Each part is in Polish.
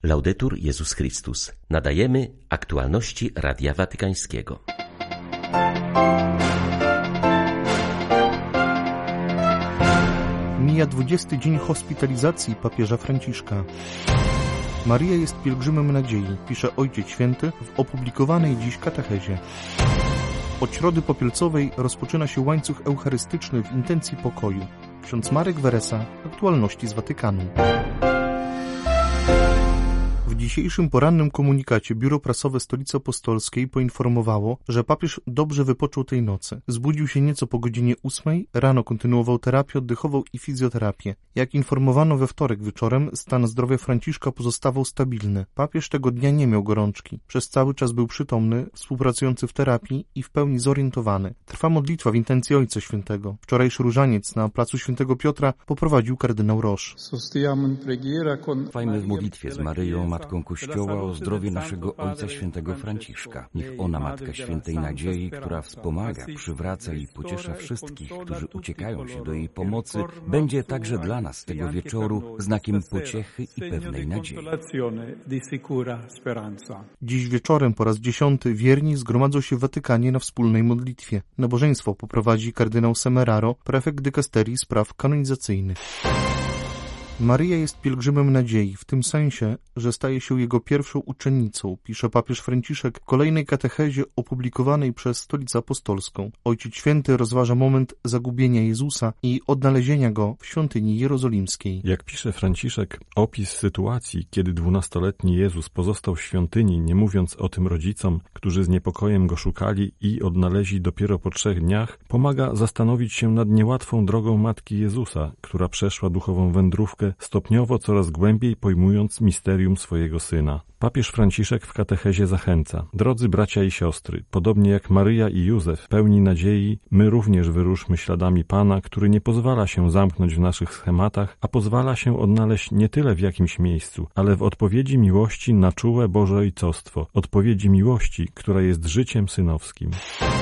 Laudetur Jezus Chrystus. Nadajemy aktualności Radia Watykańskiego. Mija 20. dzień hospitalizacji papieża Franciszka. Maryja jest pielgrzymem nadziei, pisze Ojciec Święty w opublikowanej dziś katechezie. Od środy popielcowej rozpoczyna się łańcuch eucharystyczny w intencji pokoju. Ksiądz Marek Weresa, aktualności z Watykanu. W dzisiejszym porannym komunikacie Biuro Prasowe Stolicy Apostolskiej poinformowało, że papież dobrze wypoczął tej nocy. Zbudził się nieco po godzinie 8, rano kontynuował terapię oddechową i fizjoterapię. Jak informowano we wtorek wieczorem, stan zdrowia Franciszka pozostawał stabilny. Papież tego dnia nie miał gorączki. Przez cały czas był przytomny, współpracujący w terapii i w pełni zorientowany. Trwa modlitwa w intencji Ojca Świętego. Wczorajszy różaniec na placu Świętego Piotra poprowadził kardynał Roche. Trwajmy w modlitwie z Maryją, Matką Kościoła, o zdrowie naszego Ojca Świętego Franciszka. Niech ona, Matka Świętej Nadziei, która wspomaga, przywraca i pociesza wszystkich, którzy uciekają się do jej pomocy, będzie także dla nas tego wieczoru znakiem pociechy i pewnej nadziei. Dziś wieczorem po raz 10 wierni zgromadzą się w Watykanie na wspólnej modlitwie. Nabożeństwo poprowadzi kardynał Semeraro, prefekt dykasterii spraw kanonizacyjnych. Maryja jest pielgrzymem nadziei, w tym sensie, że staje się jego pierwszą uczennicą, pisze papież Franciszek w kolejnej katechezie opublikowanej przez Stolicę Apostolską. Ojciec Święty rozważa moment zagubienia Jezusa i odnalezienia Go w świątyni jerozolimskiej. Jak pisze Franciszek, opis sytuacji, kiedy 12-letni Jezus pozostał w świątyni, nie mówiąc o tym rodzicom, którzy z niepokojem Go szukali i odnaleźli dopiero po 3 dniach, pomaga zastanowić się nad niełatwą drogą Matki Jezusa, która przeszła duchową wędrówkę, stopniowo coraz głębiej pojmując misterium swojego Syna. Papież Franciszek w katechezie zachęca: drodzy bracia i siostry, podobnie jak Maryja i Józef, pełni nadziei, my również wyruszmy śladami Pana, który nie pozwala się zamknąć w naszych schematach, a pozwala się odnaleźć nie tyle w jakimś miejscu, ale w odpowiedzi miłości na czułe Boże Ojcostwo, odpowiedzi miłości, która jest życiem synowskim.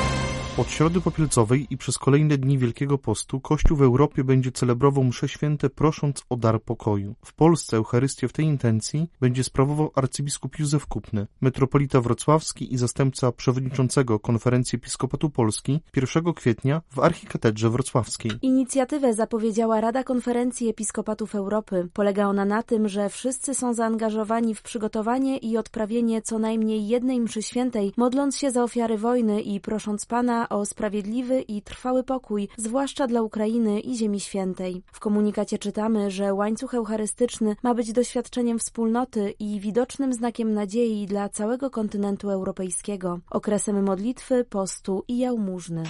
Od środy popielcowej i przez kolejne dni Wielkiego Postu Kościół w Europie będzie celebrował msze święte, prosząc o dar pokoju. W Polsce Eucharystię w tej intencji będzie sprawował arcybiskup Józef Kupny, metropolita wrocławski i zastępca przewodniczącego Konferencji Episkopatu Polski 1 kwietnia w archikatedrze wrocławskiej. Inicjatywę zapowiedziała Rada Konferencji Episkopatów Europy. Polega ona na tym, że wszyscy są zaangażowani w przygotowanie i odprawienie co najmniej jednej mszy świętej, modląc się za ofiary wojny i prosząc Pana o sprawiedliwy i trwały pokój, zwłaszcza dla Ukrainy i Ziemi Świętej. W komunikacie czytamy, że łańcuch eucharystyczny ma być doświadczeniem wspólnoty i widocznym znakiem nadziei dla całego kontynentu europejskiego, okresem modlitwy, postu i jałmużny.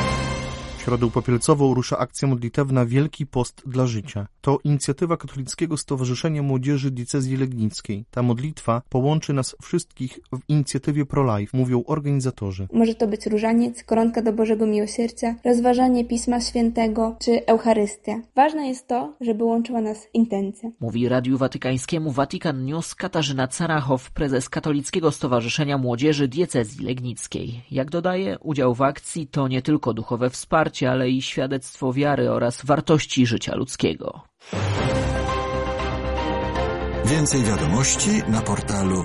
W środę popielcową rusza akcja modlitewna Wielki Post dla Życia. To inicjatywa Katolickiego Stowarzyszenia Młodzieży Diecezji Legnickiej. Ta modlitwa połączy nas wszystkich w inicjatywie Pro-Life, mówią organizatorzy. Może to być różaniec, koronka do Bożego Miłosierdzia, rozważanie Pisma Świętego czy Eucharystia. Ważne jest to, żeby łączyła nas intencja. Mówi Radiu Watykańskiemu Vatican News Katarzyna Carachow, prezes Katolickiego Stowarzyszenia Młodzieży Diecezji Legnickiej. Jak dodaje, udział w akcji to nie tylko duchowe wsparcie, ale i świadectwo wiary oraz wartości życia ludzkiego. Więcej wiadomości na portalu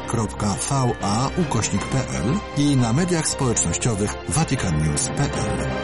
vaticannews.va/pl i na mediach społecznościowych vaticannews.pl.